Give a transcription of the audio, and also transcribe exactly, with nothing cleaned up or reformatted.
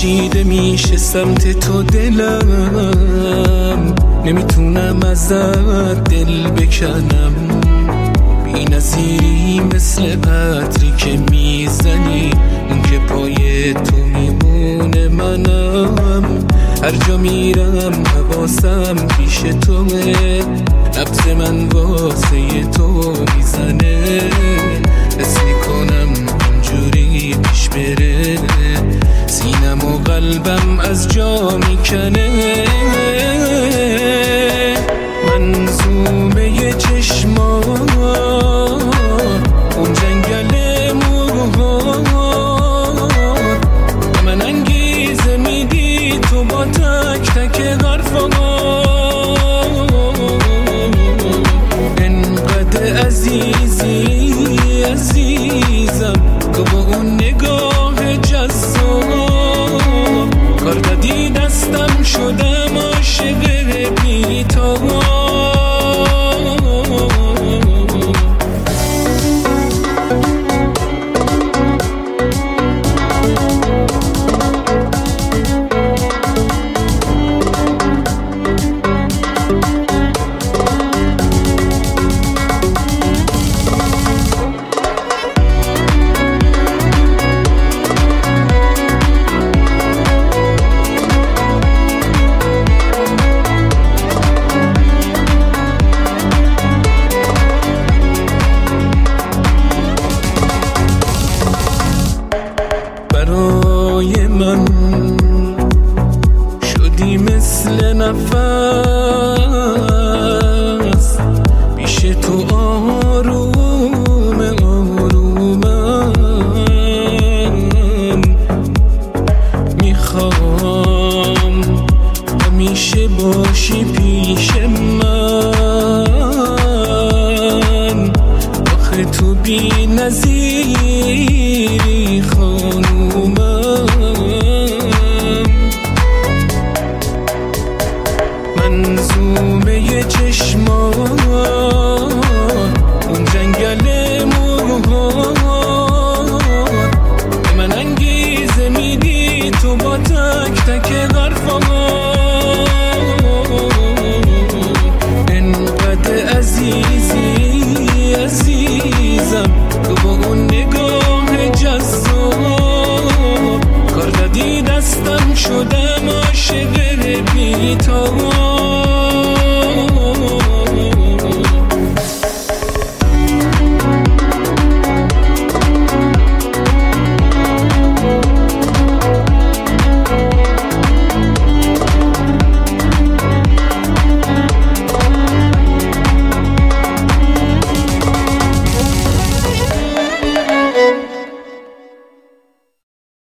کشیده میشه سمت تو دلم، نمیتونم ازت دل بکنم. بی نظیری مثل عطری که میزنی، اون که پای تو میمونه منم. هر جا میرم حواسم پیش توه، نبض من واسه تو میزنه. حس میکنم اونجوری پیش بره، سینم و قلبم از جا میکنه. منظومه چشمات، اون جنگل موهات، من انگیزه میدی تو با تک تک حرفات. انقدر عزیزی عزیزم تو با اون نگاه جذاب، کار دادی دستم شدم عاشق بی تو. برای من شدی مثل نفس، پیش تو آروم آرومم. میخوام همیشه باشی پیش من، آخه تو بی نظیری خانومم. منظومه چشمات، اون جنگل موهات، من انگیزه میدی تو با تک تک حرفات. انقدر عزیزی عزیزم تو با اون نگاه جذاب، کار دادی دستم شده